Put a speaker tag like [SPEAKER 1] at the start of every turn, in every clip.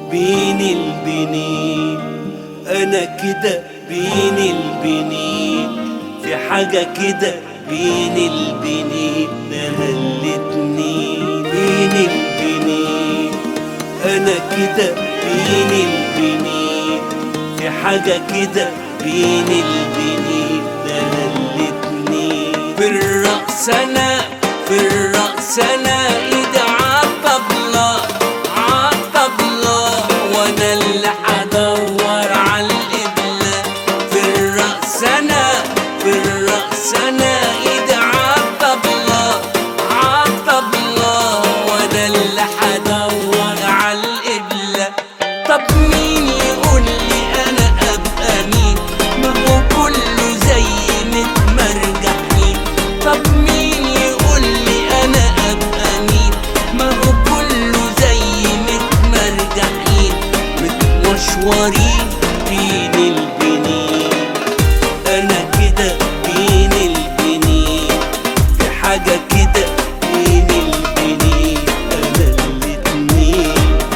[SPEAKER 1] بين البنين، انا كده بين البنين، في حاجة كده بين البنين، انا الاتنين بين البنين، انا كده بين البنين، في حاجة كده بين البنين، انا الاتنين. في الرقص انا، في الرقص انا ايدي عالطبلة عالطبلة، وانا اللي هدور عالقبلة. في الرقص انا، في الرقص انا ايدي عالطبلة عالطبلة، وانا اللي هدور عالقبلة. طب مين يقول لي انا ابقى مين؟ ما هو كله زي متمرجحين. طب مين يقول لي انا ابقى مين؟ ما هو كله زي متمرجحين، متمشورين بين البنين، انا كده بين البنين، في حاجة كده بين البنين، انا الاتنين.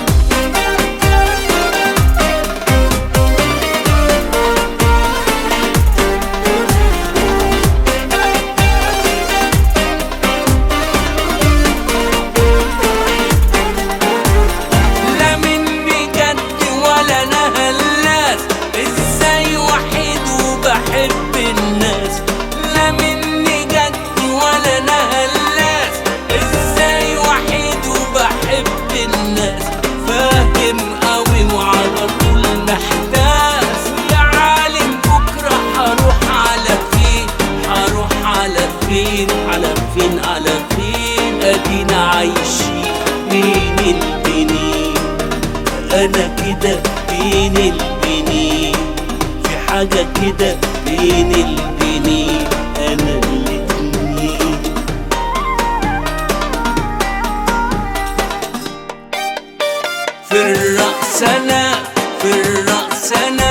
[SPEAKER 1] لا مني جد ولا انا هلاس، ازاي وحيد وبحب الناس. لا مني جد ولا انا هلاس، ازاي وحيد وبحب الناس. فاهم قوي وعلى طول محتاس، يا عالم بكره هروح على فين، هروح على فين، على فين، على فين. ادينا عايشين بين البنين، انا كده بين البنين، في حاجة كده بين البنين، انا الاتنين. في الرقص انا، في الرقص انا